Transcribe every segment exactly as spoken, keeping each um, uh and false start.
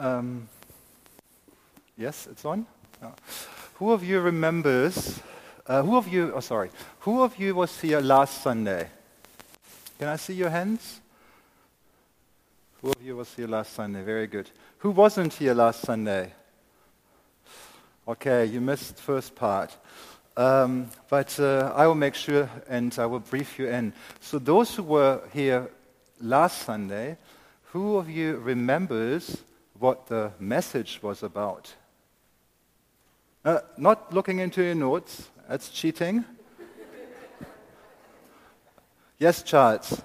Um, yes, it's on. Yeah. Who of you remembers? Uh, who of you? Oh, sorry. Who of you was here last Sunday? Can I see your hands? Who of you was here last Sunday? Very good. Who wasn't here last Sunday? Okay, you missed the first part. Um, but uh, I will make sure and I will brief you in. So those who were here last Sunday, who of you remembers what the message was about? Uh, not looking into your notes, that's cheating. Yes, Charles.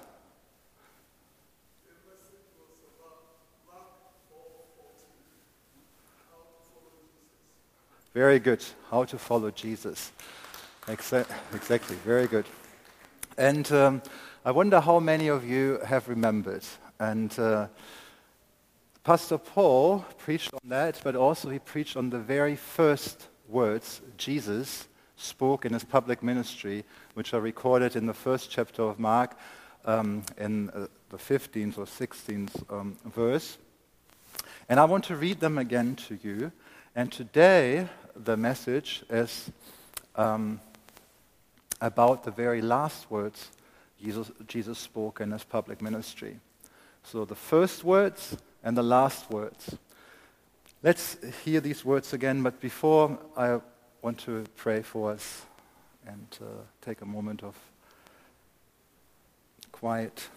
Very good. How to follow Jesus. Exa- exactly. Very good. And um, I wonder how many of you have remembered. And uh, Pastor Paul preached on that, but also he preached on the very first words Jesus spoke in his public ministry, which are recorded in the first chapter of Mark, um, in uh, the fifteenth or sixteenth um, verse. And I want to read them again to you. And today, the message is um, about the very last words Jesus, Jesus spoke in his public ministry. So the first words and the last words. Let's hear these words again, but before I want to pray for us and uh, take a moment of quiet.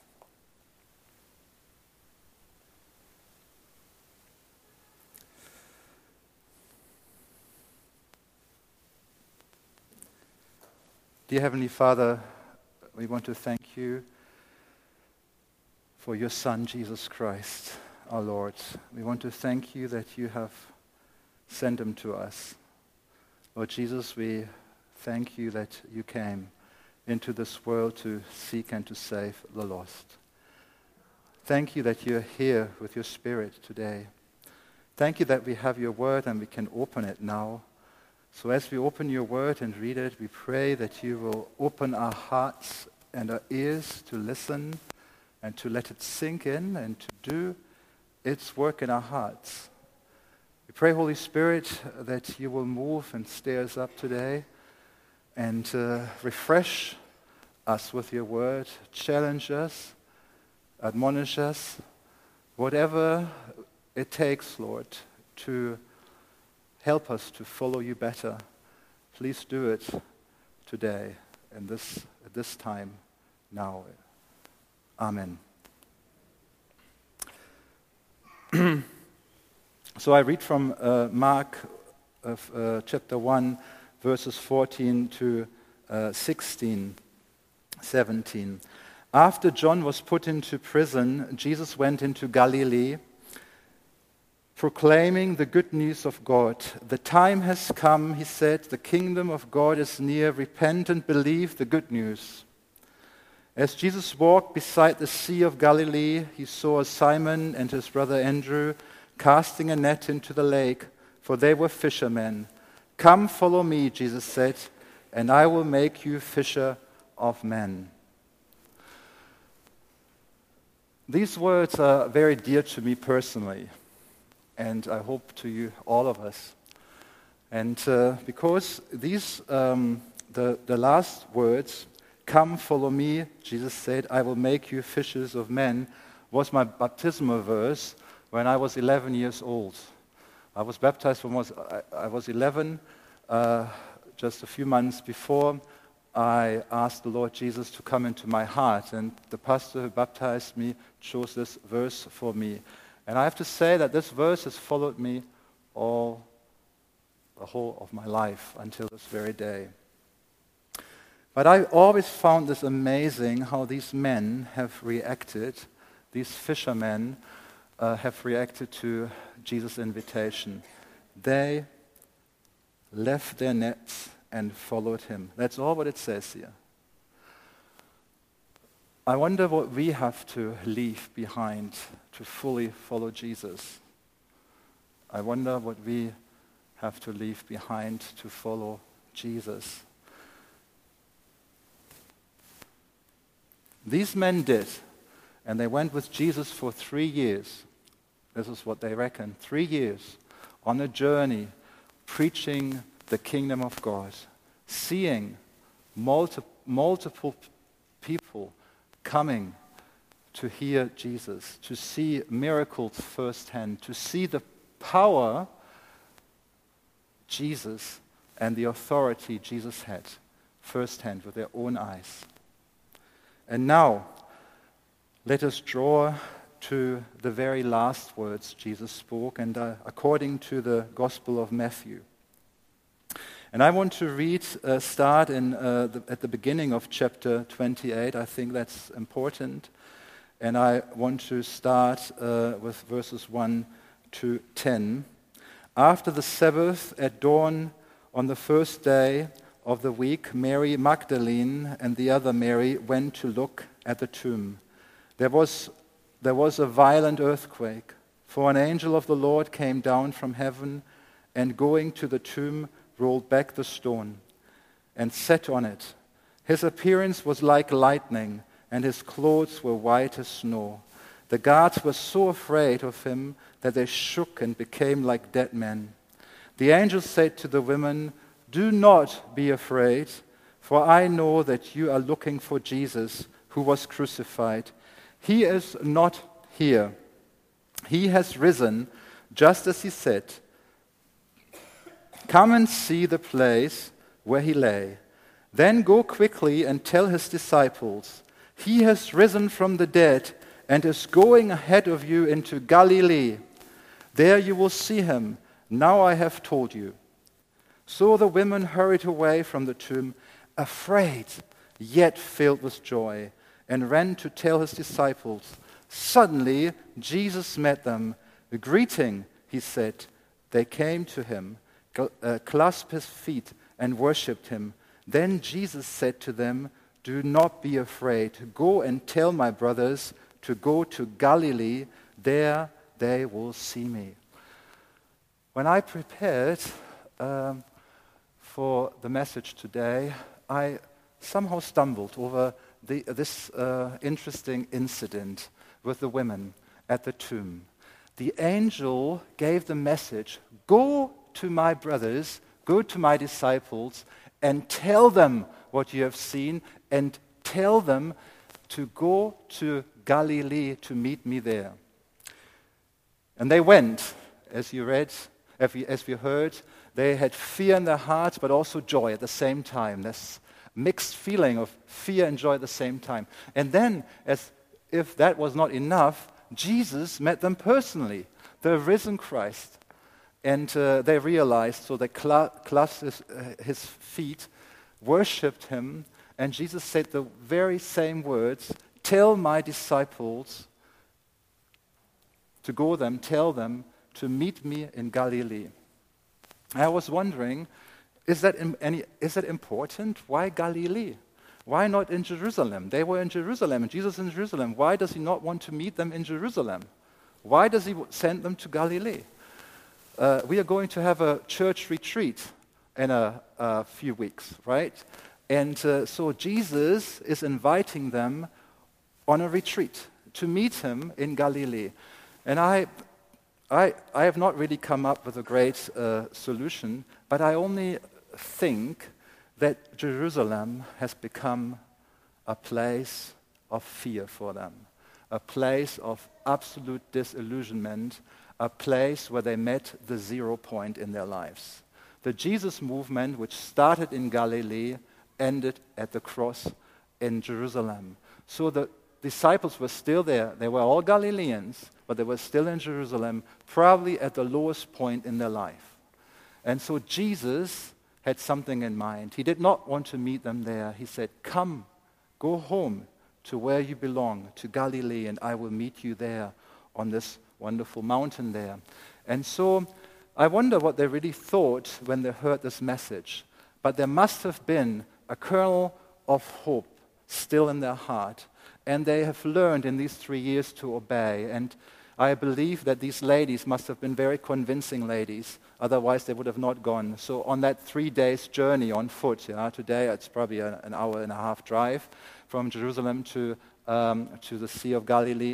Dear Heavenly Father, we want to thank you for your Son, Jesus Christ, our Lord. We want to thank you that you have sent him to us. Lord Jesus, we thank you that you came into this world to seek and to save the lost. Thank you that you're here with your Spirit today. Thank you that we have your word and we can open it now. So as we open your word and read it, we pray that you will open our hearts and our ears to listen and to let it sink in and to do its work in our hearts. We pray, Holy Spirit, that you will move and stir us up today and uh, refresh us with your word, challenge us, admonish us, whatever it takes, Lord, to help us to follow you better. Please do it today and this at this time now. Amen. So I read from uh, Mark of, uh, chapter one, verses fourteen to uh, sixteen, seventeen. After John was put into prison, Jesus went into Galilee, proclaiming the good news of God. The time has come, he said, the kingdom of God is near. Repent and believe the good news. As Jesus walked beside the Sea of Galilee, he saw Simon and his brother Andrew casting a net into the lake, for they were fishermen. Come, follow me, Jesus said, and I will make you fisher of men. These words are very dear to me personally, and I hope to you, all of us. And uh, because these, um, the, the last words, come, follow me, Jesus said, I will make you fishers of men, was my baptismal verse when I was eleven years old. I was baptized when I was, I, I was eleven, uh, just a few months before I asked the Lord Jesus to come into my heart, and the pastor who baptized me chose this verse for me. And I have to say that this verse has followed me all the whole of my life until this very day. But I always found this amazing how these men have reacted, these fishermen uh, have reacted to Jesus' invitation. They left their nets and followed him. That's all what it says here. I wonder what we have to leave behind to fully follow Jesus. I wonder what we have to leave behind to follow Jesus. These men did, and they went with Jesus for three years, This is what they reckon. Three years on a journey preaching the kingdom of God, seeing multi- multiple people coming to hear Jesus, to see miracles firsthand, to see the power Jesus and the authority Jesus had firsthand with their own eyes. And now, let us draw to the very last words Jesus spoke, and uh, according to the Gospel of Matthew. And I want to read, uh, start in, uh, the, at the beginning of chapter twenty-eight. I think that's important. And I want to start uh, with verses one to ten. After the Sabbath, at dawn on the first day of the week, Mary Magdalene and the other Mary went to look at the tomb. There was, there was a violent earthquake, for an angel of the Lord came down from heaven and going to the tomb rolled back the stone and sat on it. His appearance was like lightning, and his clothes were white as snow. The guards were so afraid of him that they shook and became like dead men. The angel said to the women, "Do not be afraid, for I know that you are looking for Jesus, who was crucified. He is not here. He has risen, just as he said. Come and see the place where he lay. Then go quickly and tell his disciples, he has risen from the dead and is going ahead of you into Galilee. There you will see him. Now I have told you." So the women hurried away from the tomb, afraid, yet filled with joy, and ran to tell his disciples. Suddenly Jesus met them. "Greeting," he said. They came to him, uh, clasped his feet, and worshipped him. Then Jesus said to them, "Do not be afraid. Go and tell my brothers to go to Galilee. There they will see me." When I prepared um, for the message today, I somehow stumbled over the, this uh, interesting incident with the women at the tomb. The angel gave the message, "Go to my brothers, go to my disciples, and tell them what you have seen, and tell them to go to Galilee to meet me there." And they went, as you read, as we, as we heard. They had fear in their hearts, but also joy at the same time. This mixed feeling of fear and joy at the same time. And then, as if that was not enough, Jesus met them personally, the risen Christ. And uh, they realized, so they cla- clasped his, uh, his feet, worshipped him, and Jesus said the very same words, "Tell my disciples to go them, tell them to meet me in Galilee." I was wondering, is that in any, is that important? Why Galilee? Why not in Jerusalem? They were in Jerusalem, and Jesus in Jerusalem. Why does he not want to meet them in Jerusalem? Why does he send them to Galilee? Uh, we are going to have a church retreat in a, a few weeks, right? And uh, so Jesus is inviting them on a retreat to meet him in Galilee. And I, I, I have not really come up with a great uh, solution, but I only think that Jerusalem has become a place of fear for them, a place of absolute disillusionment, a place where they met the zero point in their lives. The Jesus movement, which started in Galilee, ended at the cross in Jerusalem. So the disciples were still there. They were all Galileans, but they were still in Jerusalem, probably at the lowest point in their life. And so Jesus had something in mind. He did not want to meet them there. He said, "Come, go home to where you belong, to Galilee, and I will meet you there on this wonderful mountain there." And so I wonder what they really thought when they heard this message. But there must have been a kernel of hope still in their heart. And they have learned in these three years to obey. And I believe that these ladies must have been very convincing ladies. Otherwise, they would have not gone. So on that three days journey on foot, you know, today it's probably a, an hour and a half drive from Jerusalem to, um, to the Sea of Galilee.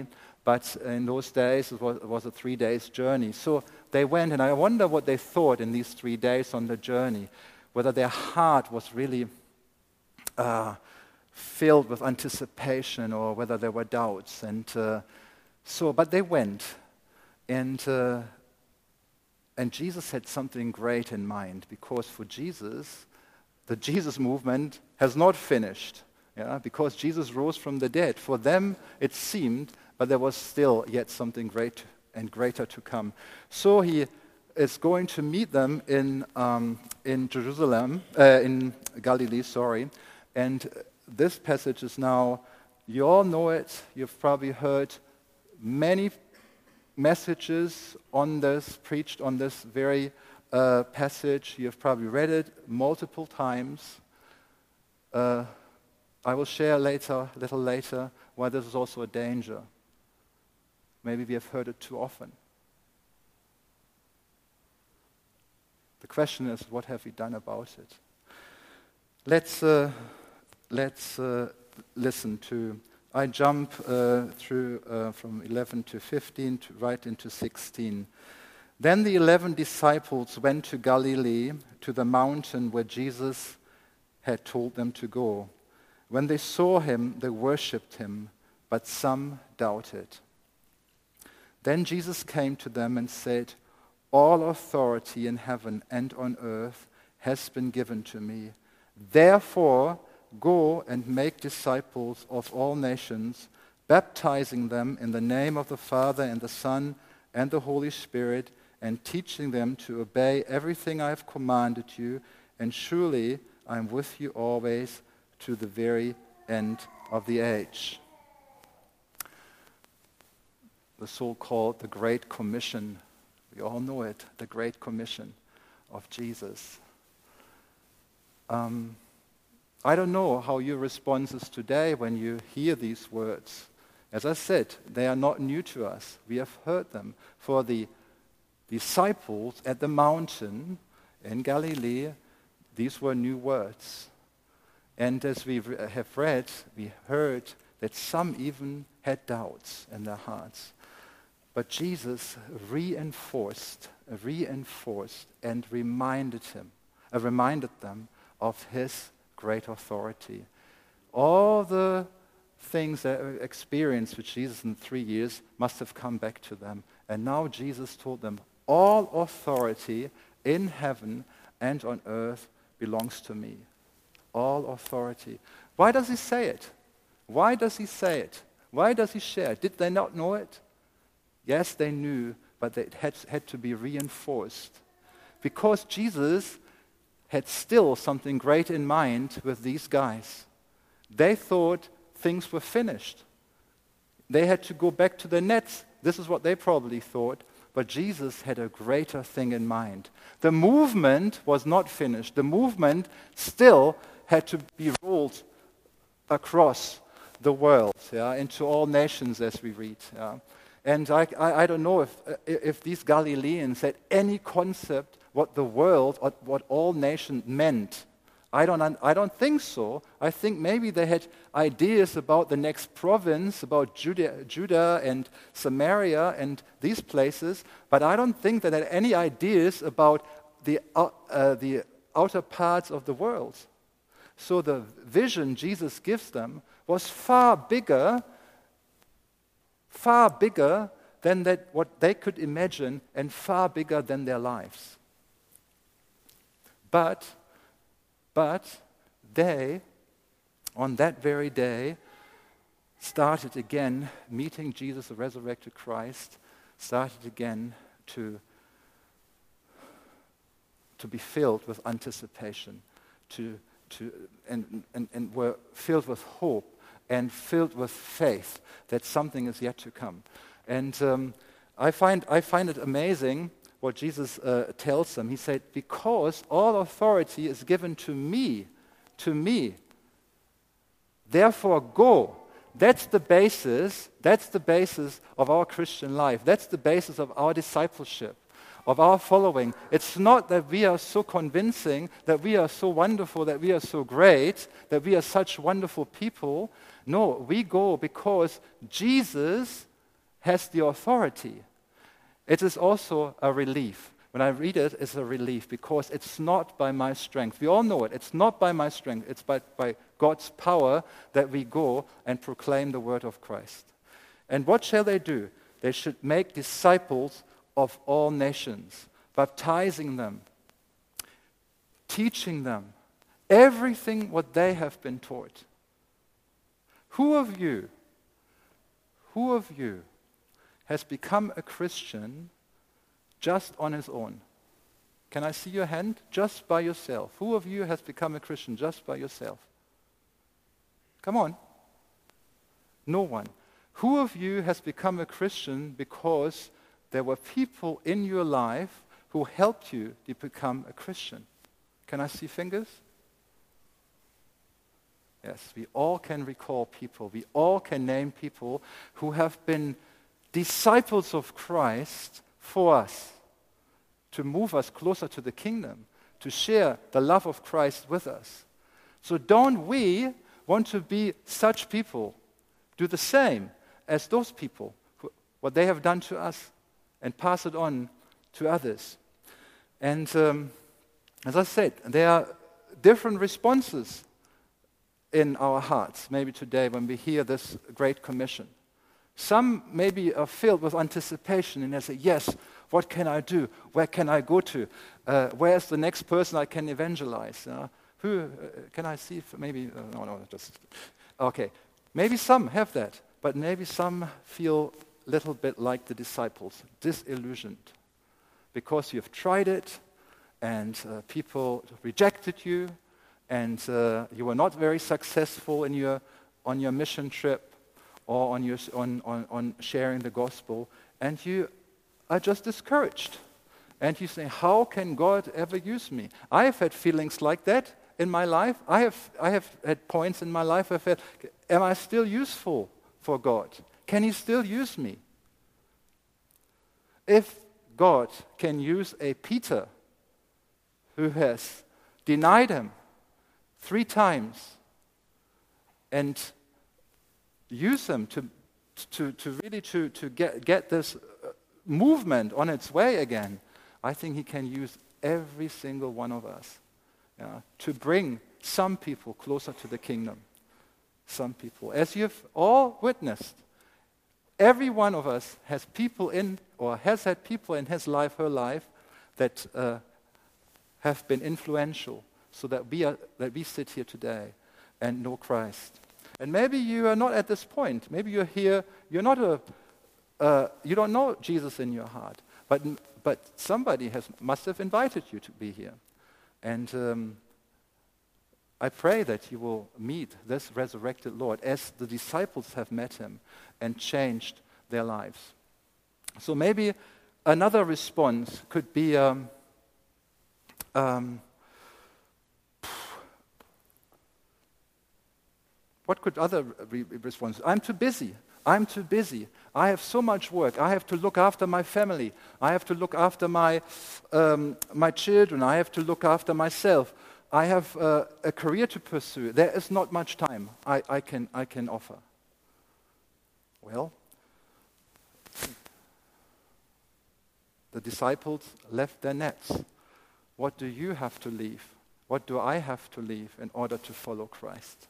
But in those days, it was, it was a three days journey. So they went, and I wonder what they thought in these three days on the journey, whether their heart was really uh, filled with anticipation or whether there were doubts. And uh, so, but they went, and uh, and Jesus had something great in mind, because for Jesus, the Jesus movement has not finished. Yeah, because Jesus rose from the dead. For them, it seemed, but there was still yet something great and greater to come. So he is going to meet them in um, in Jerusalem, uh, in Galilee, sorry. And this passage is now, you all know it. You've probably heard many messages on this, preached on this very uh, passage. You've probably read it multiple times. Uh, I will share later, a little later, why this is also a danger. Maybe we have heard it too often. The question is, what have we done about it? Let's uh, let's uh, listen to. I jump uh, through uh, from eleven to fifteen to right into sixteen. Then the eleven disciples went to Galilee, to the mountain where Jesus had told them to go. When they saw him, they worshipped him, but some doubted. Then Jesus came to them and said, "All authority in heaven and on earth has been given to me. Therefore, go and make disciples of all nations, baptizing them in the name of the Father and the Son and the Holy Spirit, and teaching them to obey everything I have commanded you, and surely I am with you always to the very end of the age." The so-called the Great Commission. We all know it, the Great Commission of Jesus. Um, I don't know how your response is today when you hear these words. As I said, they are not new to us. We have heard them. For the disciples at the mountain in Galilee, these were new words. And as we have read, we heard that some even had doubts in their hearts. But Jesus reinforced, reinforced and reminded him, uh, reminded them of his great authority. All the things that were experienced with Jesus in three years must have come back to them. And now Jesus told them, all authority in heaven and on earth belongs to me. All authority. Why does he say it? Why does he say it? Why does he share it? Did they not know it? Yes, they knew, but it had, had to be reinforced. Because Jesus had still something great in mind with these guys. They thought things were finished. They had to go back to the nets. This is what they probably thought. But Jesus had a greater thing in mind. The movement was not finished. The movement still had to be rolled across the world, yeah, into all nations, as we read. Yeah. And I, I, I don't know if, if these Galileans had any concept what the world, or what all nations meant. I don't, I don't think so. I think maybe they had ideas about the next province, about Judah, Judah and Samaria and these places, but I don't think that they had any ideas about the, uh, uh, the outer parts of the world. So the vision Jesus gives them was far bigger, far bigger than that what they could imagine, and far bigger than their lives. But, but they, on that very day, started again meeting Jesus, the resurrected Christ, started again to, to be filled with anticipation, to, to, and, and, and were filled with hope and filled with faith that something is yet to come. And um, I find I find it amazing what Jesus uh, tells them. He said, because all authority is given to me, to me, therefore go. That's the basis, that's the basis of our Christian life. That's the basis of our discipleship, of our following. It's not that we are so convincing, that we are so wonderful, that we are so great, that we are such wonderful people. No, we go because Jesus has the authority, it is also a relief. When I read it, it's a relief because it's not by my strength. We all know it. It's not by my strength. It's by, by God's power that we go and proclaim the word of Christ. And what shall they do? They should make disciples of all nations, baptizing them, teaching them everything what they have been taught. Who of you, who of you has become a Christian just on his own? Can I see your hand? Just by yourself. Who of you has become a Christian just by yourself? Come on. No one. Who of you has become a Christian because there were people in your life who helped you to become a Christian? Can I see fingers? Yes, we all can recall people. We all can name people who have been disciples of Christ for us, to move us closer to the kingdom, to share the love of Christ with us. So don't we want to be such people, do the same as those people, who, what they have done to us, and pass it on to others. And um, as I said, there are different responses in our hearts, maybe today when we hear this Great Commission. Some maybe are filled with anticipation and they say, yes, what can I do? Where can I go to? Uh, where's the next person I can evangelize? Uh, who, uh, can I see, if maybe, uh, no, no, just, okay. Maybe some have that, but maybe some feel a little bit like the disciples, disillusioned, because you've tried it and uh, people rejected you, and uh, you were not very successful in your on your mission trip or on your on, on, on sharing the gospel, and you are just discouraged. And you say, how can God ever use me? I have had feelings like that in my life. I have I have had points in my life where I felt, am I still useful for God? Can He still use me? If God can use a Peter who has denied Him three times and use him to, to, to really to, to get, get this movement on its way again, I think He can use every single one of us, yeah, to bring some people closer to the kingdom. Some people. As you've all witnessed, every one of us has people in, or has had people in his life, her life, that uh, have been influential, so that we are that we sit here today and know Christ. And maybe you are not at this point. Maybe you're here. You're not a. Uh, you don't know Jesus in your heart, but but somebody has must have invited you to be here, and um, I pray that you will meet this resurrected Lord as the disciples have met Him and changed their lives. So maybe another response could be. Um, um, What could other re- responses? I'm too busy. I'm too busy. I have so much work. I have to look after my family. I have to look after my um, my children. I have to look after myself. I have uh, a career to pursue. There is not much time I, I can I can offer. Well, the disciples left their nets. What do you have to leave? What do I have to leave in order to follow Christ?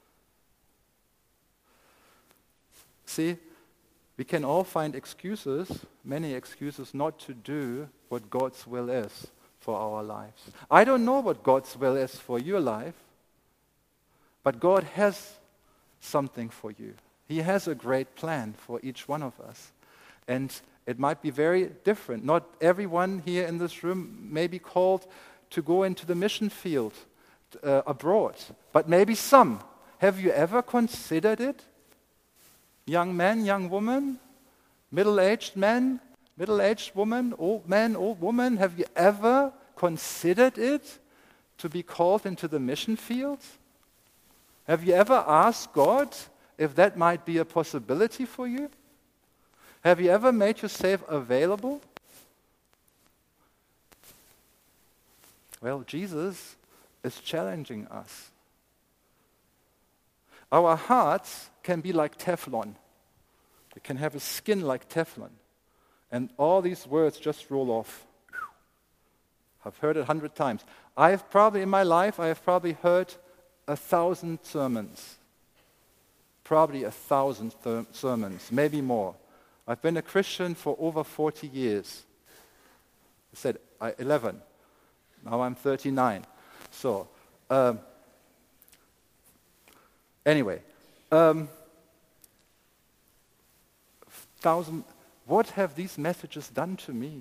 See, we can all find excuses, many excuses, not to do what God's will is for our lives. I don't know what God's will is for your life, but God has something for you. He has a great plan for each one of us. And it might be very different. Not everyone here in this room may be called to go into the mission field uh, abroad, but maybe some. Have you ever considered it? Young man, young woman, middle-aged man, middle-aged woman, old man, old woman, have you ever considered it to be called into the mission field? Have you ever asked God if that might be a possibility for you? Have you ever made yourself available? Well, Jesus is challenging us. Our hearts can be like Teflon. It can have a skin like Teflon. And all these words just roll off. I've heard it a hundred times. I've probably, in my life, I have probably heard a thousand sermons. Probably a thousand th- sermons, maybe more. I've been a Christian for over forty years. I said uh, eleven. Now I'm thirty-nine. So, um, anyway, um, thousand. What have these messages done to me?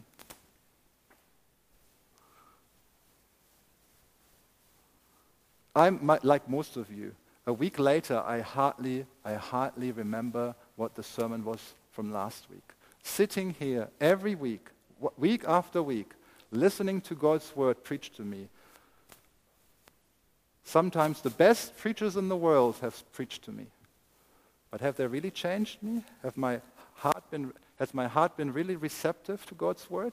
I'm like most of you. A week later, I hardly, I hardly remember what the sermon was from last week. Sitting here every week, week after week, listening to God's word preached to me. Sometimes the best preachers in the world have preached to me. But have they really changed me? Have my heart been, has my heart been really receptive to God's word?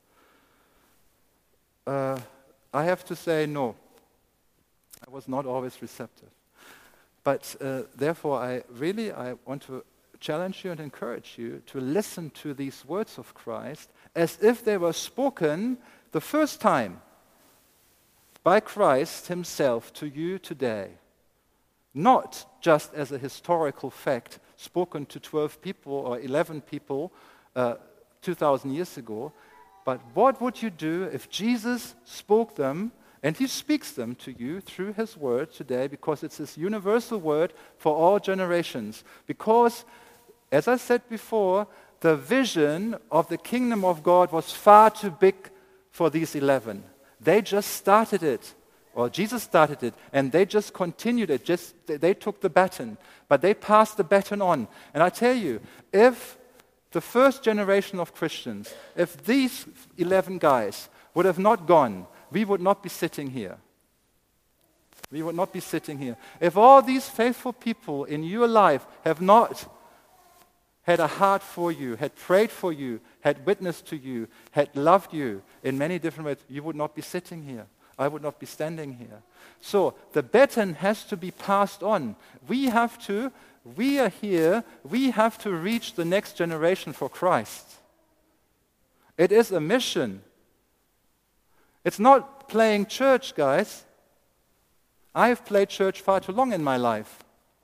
Uh, I have to say no. I was not always receptive. But uh, therefore, I really I want to challenge you and encourage you to listen to these words of Christ as if they were spoken the first time by Christ himself to you today. Not just as a historical fact spoken to twelve people or eleven people uh, two thousand years ago, but what would you do if Jesus spoke them, and he speaks them to you through his word today, because it's his universal word for all generations. Because, as I said before, the vision of the kingdom of God was far too big for these eleven. They just started it. Or Jesus started it, and they just continued it. Just they took the baton, but they passed the baton on. And I tell you, if the first generation of Christians, if these eleven guys would have not gone, we would not be sitting here. We would not be sitting here. If all these faithful people in your life have not had a heart for you, had prayed for you, had witnessed to you, had loved you in many different ways, you would not be sitting here. I would not be standing here. So the baton has to be passed on. We have to, we are here, we have to reach the next generation for Christ. It is a mission. It's not playing church, guys. I have played church far too long in my life.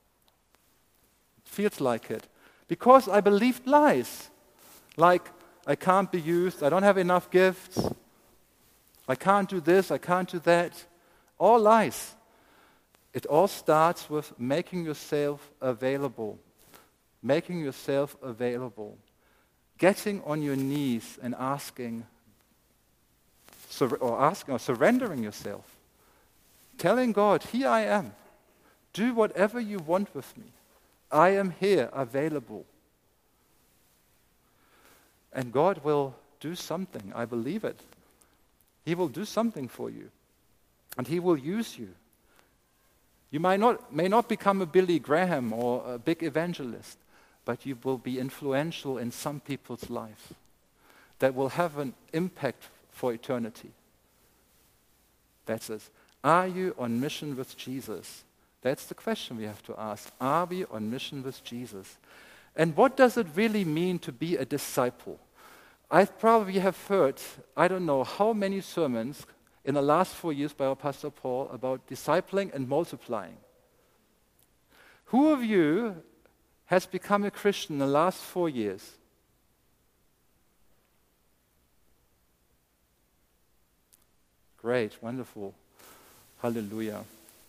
It feels like it. Because I believed lies. Like, I can't be used, I don't have enough gifts, I can't do this, I can't do that. All lies. It all starts with making yourself available. Making yourself available. Getting on your knees and asking, sur- or asking, or surrendering yourself. Telling God, here I am. Do whatever you want with me. I am here, available. And God will do something. I believe it. He will do something for you. And he will use you. You might not, may not become a Billy Graham or a big evangelist, but you will be influential in some people's lives that will have an impact for eternity. That's it. Are you on mission with Jesus? That's the question we have to ask. Are we on mission with Jesus? And what does it really mean to be a disciple? I probably have heard, I don't know how many sermons in the last four years by our Pastor Paul about discipling and multiplying. Who of you has become a Christian in the last four years? Great, wonderful. Hallelujah.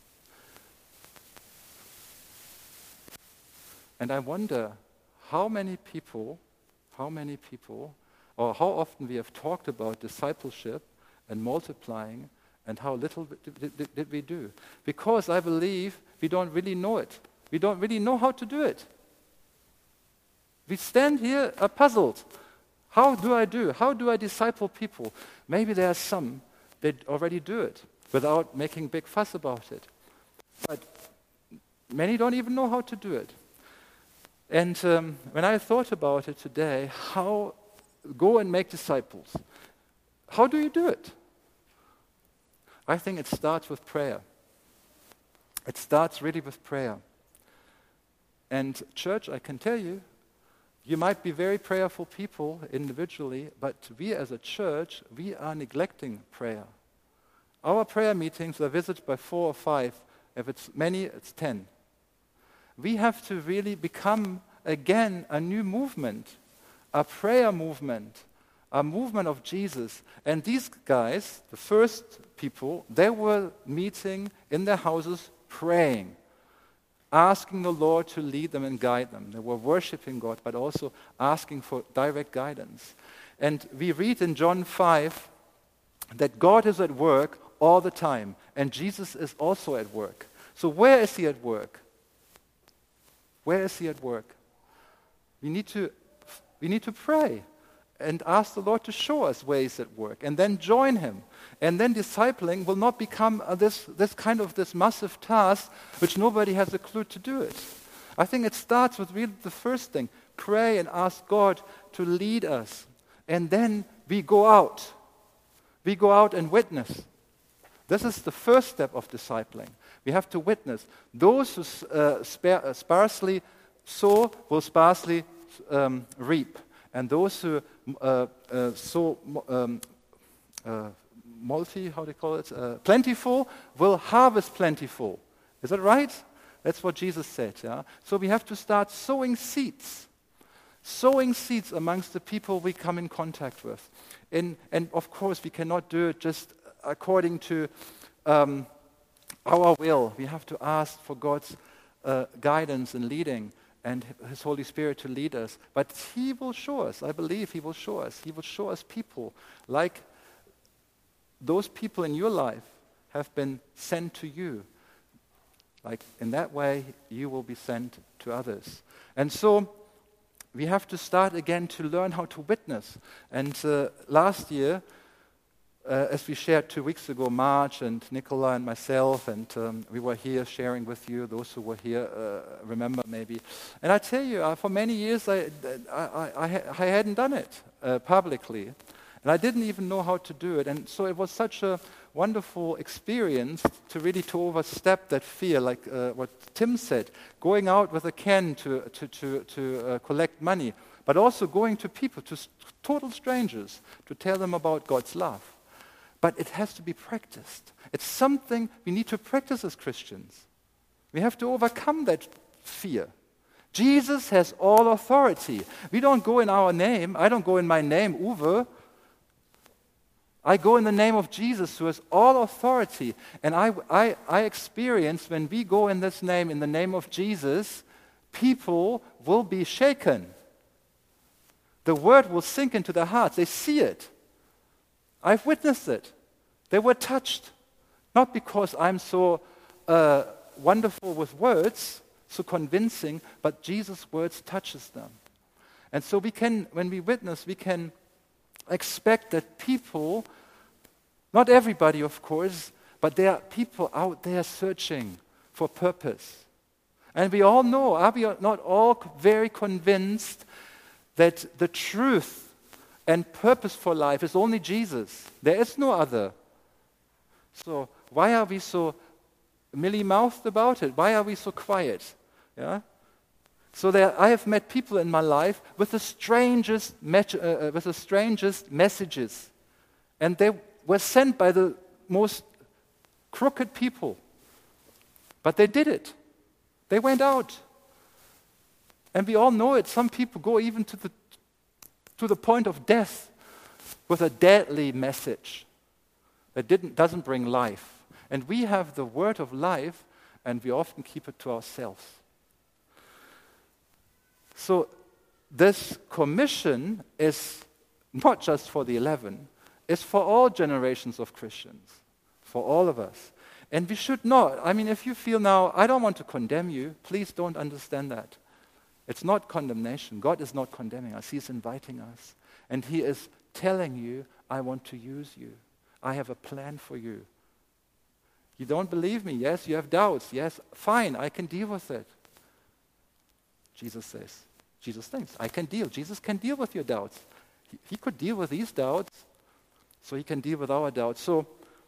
And I wonder how many people, how many people, or how often we have talked about discipleship and multiplying, and how little did, did, did we do. Because I believe we don't really know it. We don't really know how to do it. We stand here are puzzled. How do I do? How do I disciple people? Maybe there are some that already do it without making big fuss about it. But many don't even know how to do it. And um, when I thought about it today, how go and make disciples, how do you do it? I think it starts with prayer. It starts really with prayer. And church, I can tell you, you might be very prayerful people individually, but we as a church, we are neglecting prayer. Our prayer meetings are visited by four or five. If it's many, it's ten. We have to really become, again, a new movement, a prayer movement, a movement of Jesus. And these guys, the first people, they were meeting in their houses praying, asking the Lord to lead them and guide them. They were worshiping God, but also asking for direct guidance. And we read in John five that God is at work all the time, and Jesus is also at work. So where is he at work? Where is he at work? We need to, we need to pray and ask the Lord to show us where he's at work, and then join him. And then discipling will not become uh, this, this kind of this massive task which nobody has a clue to do it. I think it starts with really the first thing. Pray and ask God to lead us. And then we go out. We go out and witness. This is the first step of discipling. We have to witness. Those who uh, spare, uh, sparsely sow will sparsely um, reap. And those who uh, uh, sow um, uh, multi, how do you call it, uh, plentiful, will harvest plentiful. Is that right? That's what Jesus said. Yeah. So we have to start sowing seeds. Sowing seeds amongst the people we come in contact with. In, and of course, we cannot do it just according to um, our will. We have to ask for God's uh, guidance and leading and his Holy Spirit to lead us. But he will show us. I believe he will show us. He will show us people like those people in your life have been sent to you. Like in that way, you will be sent to others. And so we have to start again to learn how to witness. And uh, last year, uh, as we shared two weeks ago, Marge and Nicola and myself, and um, we were here sharing with you, those who were here uh, remember maybe. And I tell you, uh, for many years, I, I, I, I hadn't done it uh, publicly. And I didn't even know how to do it. And so it was such a wonderful experience to really to overstep that fear, like uh, what Tim said, going out with a can to, to, to, to uh, collect money, but also going to people, to st- total strangers, to tell them about God's love. But it has to be practiced. It's something we need to practice as Christians. We have to overcome that fear. Jesus has all authority. We don't go in our name. I don't go in my name, Uwe. I go in the name of Jesus, who has all authority. And I, I, I experience when we go in this name, in the name of Jesus, people will be shaken. The word will sink into their hearts. They see it. I've witnessed it. They were touched. Not because I'm so uh, wonderful with words, so convincing, but Jesus' words touches them. And so we can, when we witness, we can expect that people, not everybody of course, but there are people out there searching for purpose. And we all know, are we not all very convinced that the truth and purpose for life is only Jesus? There is no other. So why are we so mealy-mouthed about it? Why are we so quiet? Yeah. So there, I have met people in my life with the strangest, met, uh, with the strangest messages, and they were sent by the most crooked people. But they did it. They went out, and we all know it. Some people go even to the to the point of death with a deadly message that didn't doesn't bring life. And we have the word of life, and we often keep it to ourselves. So this commission is not just for the eleven, it's for all generations of Christians, for all of us. And we should not, I mean, if you feel now, I don't want to condemn you, please don't understand that. It's not condemnation. God is not condemning us. He's inviting us. And he is telling you, I want to use you. I have a plan for you. You don't believe me? Yes, you have doubts. Yes, fine, I can deal with it. Jesus says. Jesus thinks, I can deal. Jesus can deal with your doubts. He, he could deal with these doubts, so he can deal with our doubts. So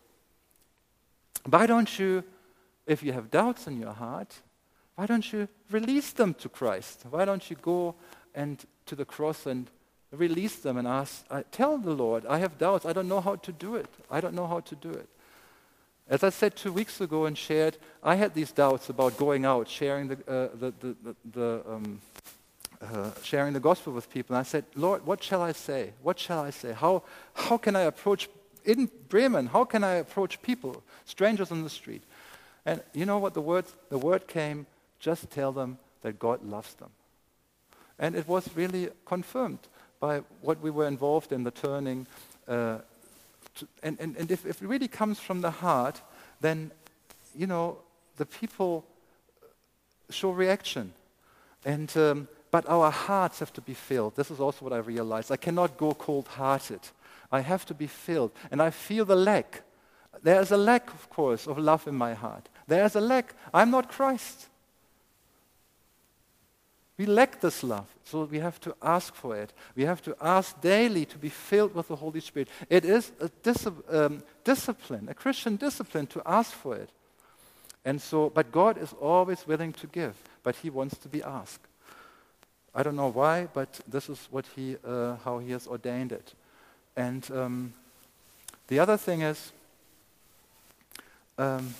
why don't you, if you have doubts in your heart, why don't you release them to Christ? Why don't you go and to the cross and release them and ask, I, tell the Lord, I have doubts. I don't know how to do it. I don't know how to do it. As I said two weeks ago and shared, I had these doubts about going out, sharing the, uh, the, the, the, the um, uh, sharing the gospel with people. And I said, Lord, what shall I say? What shall I say? How, how can I approach, in Bremen, how can I approach people, strangers on the street? And you know what the word, the word came, just tell them that God loves them. And it was really confirmed by what we were involved in, the turning. Uh, to, and and, and if, if it really comes from the heart, then, you know, the people show reaction. And um, but our hearts have to be filled. This is also what I realized. I cannot go cold-hearted. I have to be filled. And I feel the lack. There is a lack, of course, of love in my heart. There is a lack. I'm not Christ. We lack this love, so we have to ask for it. We have to ask daily to be filled with the Holy Spirit. It is a dis- um, discipline, a Christian discipline to ask for it. And so, but God is always willing to give, but He wants to be asked. I don't know why, but this is what He, uh, how He has ordained it. And um, the other thing is, um,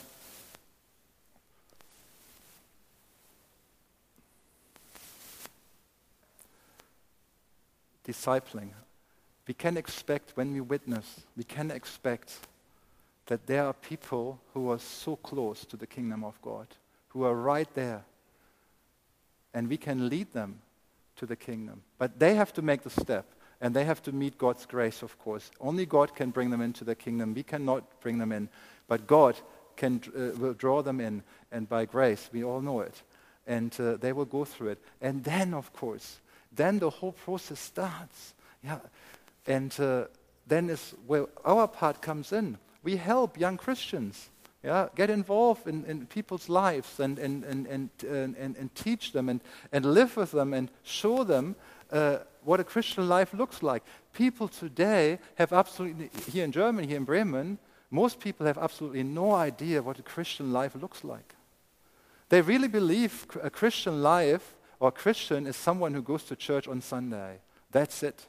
discipling. We can expect when we witness, we can expect that there are people who are so close to the kingdom of God, who are right there, and we can lead them to the kingdom. But they have to make the step, and they have to meet God's grace, of course. Only God can bring them into the kingdom. We cannot bring them in, but God can uh, will draw them in, and by grace, we all know it, and uh, they will go through it. And then, of course, then the whole process starts. Yeah, and uh, then is where our part comes in. We help young Christians, yeah, get involved in, in people's lives and and and and, and, and, and teach them and, and live with them and show them uh, what a Christian life looks like. People today have absolutely, here in Germany, here in Bremen, most people have absolutely no idea what a Christian life looks like. They really believe a Christian life or Christian is someone who goes to church on Sunday. That's it.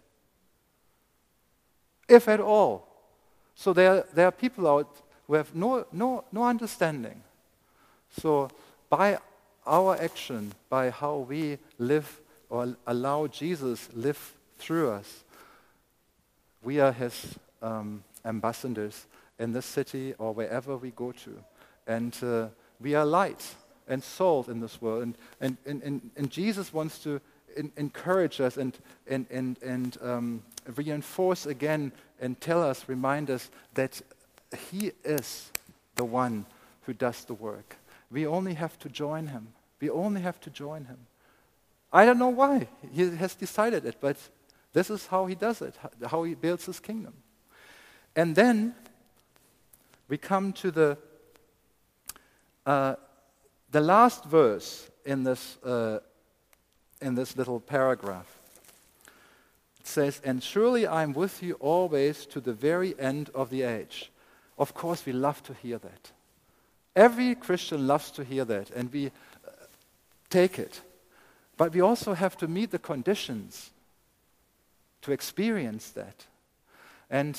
If at all. So there, there are people out who have no, no, no understanding. So by our action, by how we live or allow Jesus live through us, we are His um, ambassadors in this city or wherever we go to. And uh, we are light and salt in this world. And, and, and, and, and Jesus wants to in, encourage us and, and, and, and um, reinforce again and tell us, remind us that He is the one who does the work. We only have to join Him. We only have to join Him. I don't know why He has decided it, but this is how He does it, how He builds His kingdom. And then we come to the uh, the last verse in this uh, in this little paragraph. It says, "And surely I am with you always to the very end of the age." Of course, we love to hear that. Every Christian loves to hear that, and we uh, take it. But we also have to meet the conditions to experience that. And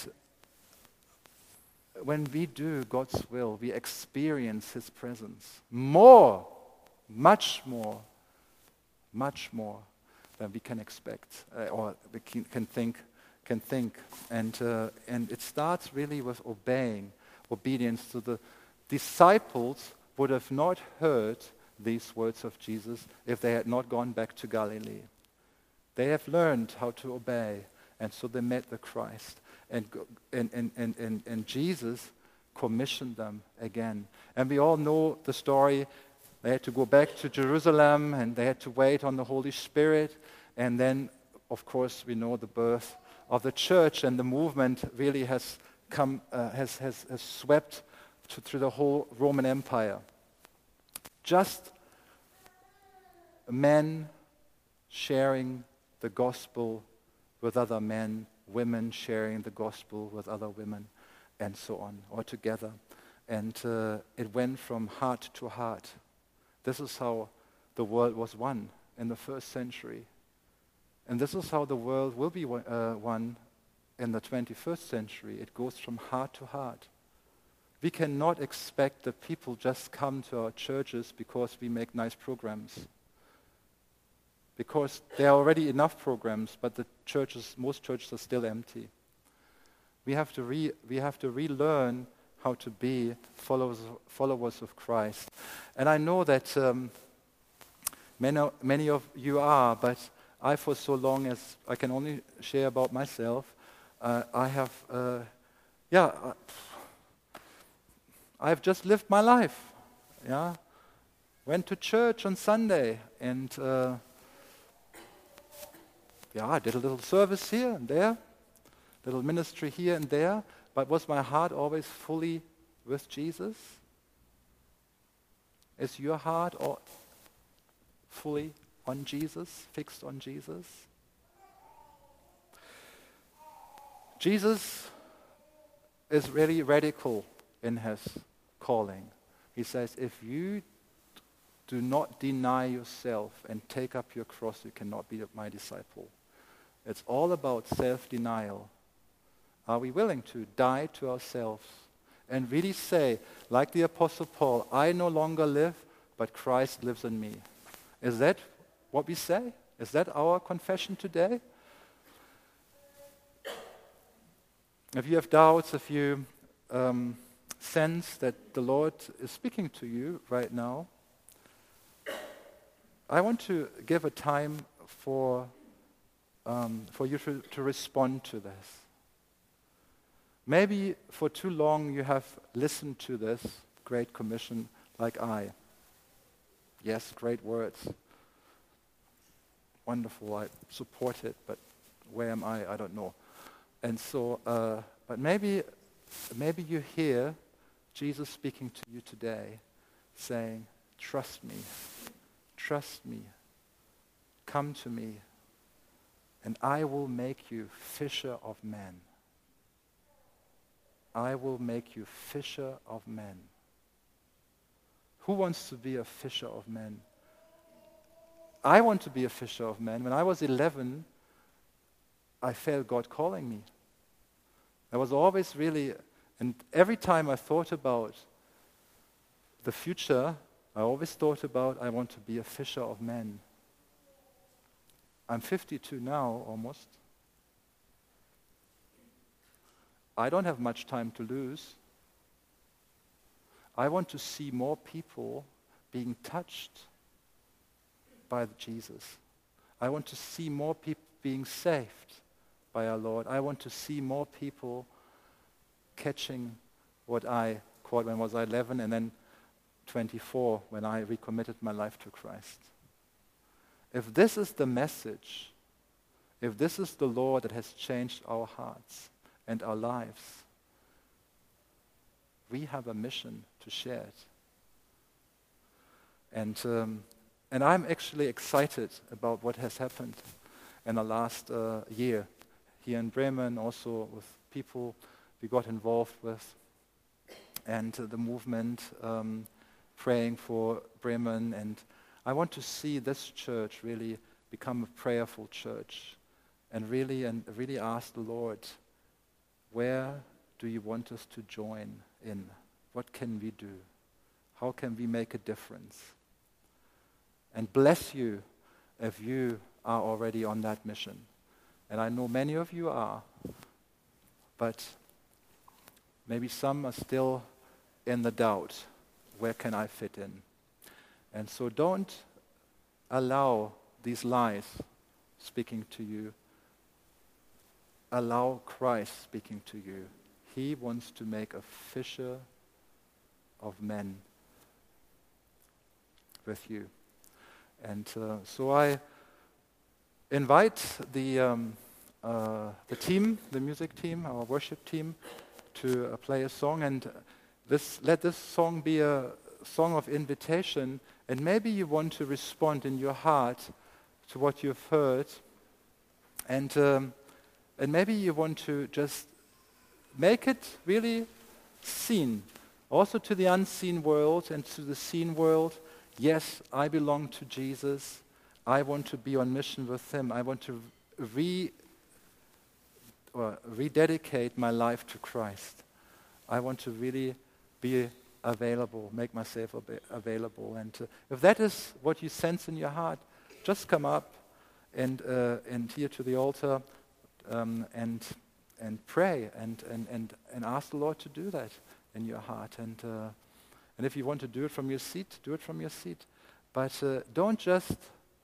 when we do God's will, we experience His presence more, much more, much more than we can expect uh, or we can, can think. Can think, and uh, and it starts really with obeying, obedience to the disciples would have not heard these words of Jesus if they had not gone back to Galilee. They have learned how to obey, and so they met the Christ, and and and and and, and Jesus commissioned them again. And we all know the story. They had to go back to Jerusalem, and they had to wait on the Holy Spirit, and then, of course, we know the birth of the church, and the movement really has come, uh, has, has, has swept to, through the whole Roman Empire. Just men sharing the gospel with other men, women sharing the gospel with other women, and so on, all together. And uh, it went from heart to heart. This is how the world was won in the first century. And this is how the world will be uh, one in the twenty-first century. It goes from heart to heart. We cannot expect that people just come to our churches because we make nice programs. Because there are already enough programs, but the churches, most churches are still empty. We have to re, we have to relearn how to be followers followers of Christ. And I know that um, many many of you are, but I, for so long as I can only share about myself, uh, I have, uh, yeah, uh, I've just lived my life. Yeah, went to church on Sunday and. Uh, Yeah, I did a little service here and there, little ministry here and there, but was my heart always fully with Jesus? Is your heart all fully on Jesus, fixed on Jesus? Jesus is really radical in his calling. He says, if you do not deny yourself and take up your cross, you cannot be my disciple. It's all about self-denial. Are we willing to die to ourselves and really say, like the Apostle Paul, I no longer live, but Christ lives in me? Is that what we say? Is that our confession today? If you have doubts, if you um, sense that the Lord is speaking to you right now, I want to give a time for Um, for you to, to respond to this. Maybe for too long you have listened to this Great Commission like I. Yes, great words. Wonderful, I support it, but where am I? I don't know. And so, uh, but maybe, maybe you hear Jesus speaking to you today, saying, trust me, trust me, come to me, and I will make you fisher of men. I will make you fisher of men. Who wants to be a fisher of men? I want to be a fisher of men. When I was eleven, I felt God calling me. I was always really, and every time I thought about the future, I always thought about, I want to be a fisher of men. I'm fifty-two now, almost. I don't have much time to lose. I want to see more people being touched by Jesus. I want to see more people being saved by our Lord. I want to see more people catching what I caught when I was eleven and then twenty-four when I recommitted my life to Christ. If this is the message, if this is the Lord that has changed our hearts and our lives, we have a mission to share it. And um, and I'm actually excited about what has happened in the last uh, year here in Bremen, also with people we got involved with, and uh, the movement, um, praying for Bremen. And I want to see this church really become a prayerful church, and really and really ask the Lord, where do you want us to join in? What can we do? How can we make a difference? And bless you if you are already on that mission. And I know many of you are, but maybe some are still in the doubt, where can I fit in? And so don't allow these lies speaking to you. Allow Christ speaking to you. He wants to make a fisher of men with you. And uh, so I invite the um, uh, the team, the music team, our worship team, to uh, play a song, and this let this song be a song of invitation. And maybe you want to respond in your heart to what you've heard, and um, and maybe you want to just make it really seen, also to the unseen world and to the seen world. Yes, I belong to Jesus. I want to be on mission with him. I want to re or rededicate my life to Christ. I want to really be available, make myself ab- available. And uh, if that is what you sense in your heart, just come up and uh, and here to the altar um, and and pray and, and, and, and ask the Lord to do that in your heart. And uh, and if you want to do it from your seat, do it from your seat. But uh, don't just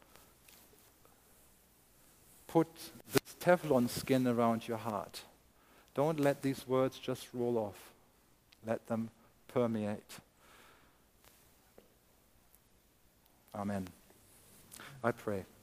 put this Teflon skin around your heart. Don't let these words just roll off. Let them permeate. Amen. I pray.